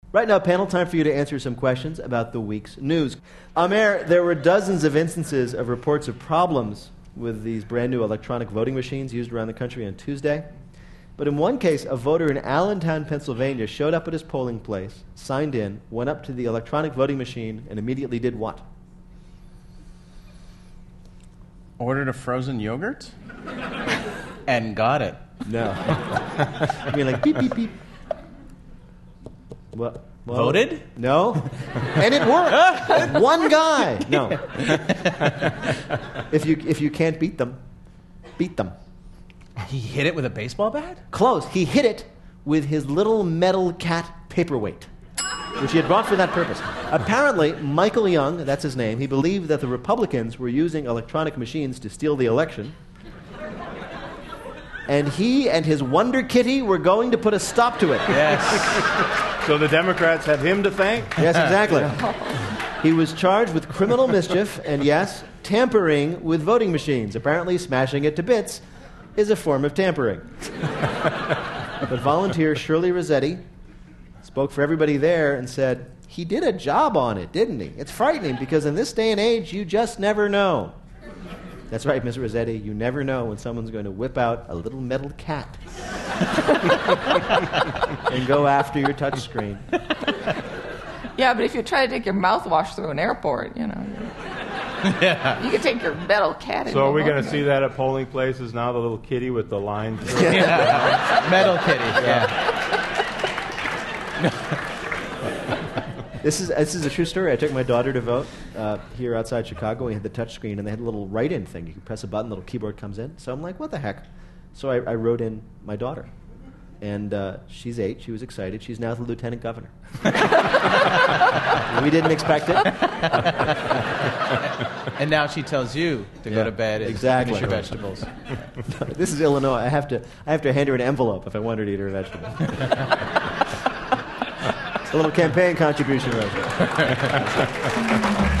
Right now, panel time for you to answer some questions about the week's news. Amer, there were dozens of instances of reports of problems with these brand new electronic voting machines used around the country on Tuesday. But in one case, a voter in Allentown, Pennsylvania showed up at his polling place, signed in, went up to the electronic voting machine, and immediately did what? Ordered a frozen yogurt and got it. No. I mean, like, beep, beep, beep. What? Well, Voted? No. And it worked. One guy. No. If you can't beat them, beat them. He hit it with a baseball bat? Close. He hit it with his little metal cat paperweight, which he had brought for that purpose. Apparently, Michael Young, that's his name, he believed that the Republicans were using electronic machines to steal the election. And he and his Wonder Kitty were going to put a stop to it. Yes. So the Democrats have him to thank? Yes, exactly. He was charged with criminal mischief and, yes, tampering with voting machines. Apparently, smashing it to bits is a form of tampering. But volunteer Shirley Rossetti spoke for everybody there and said, he did a job on it, didn't he? It's frightening because in this day and age, you just never know. That's right, Ms. Rossetti, you never know when someone's going to whip out a little metal cat and go after your touch screen. Yeah, but if you try to take your mouthwash through an airport, you know, Yeah. you can take your metal cat and So are go we going on. to see that at polling places now, the little kitty with the lines? Yeah. Metal kitty. Yeah. This is a true story. I took my daughter to vote here outside Chicago. We had the touch screen, and they had a little write-in thing. You can press a button, the little keyboard comes in. So I'm like, what the heck? So I wrote in my daughter. And she's 8. She was excited. She's now the lieutenant governor. We didn't expect it. And now she tells you to go to bed and exactly. finish your vegetables. This is Illinois. I have to hand her an envelope if I want her to eat her vegetables. A little campaign contribution right there.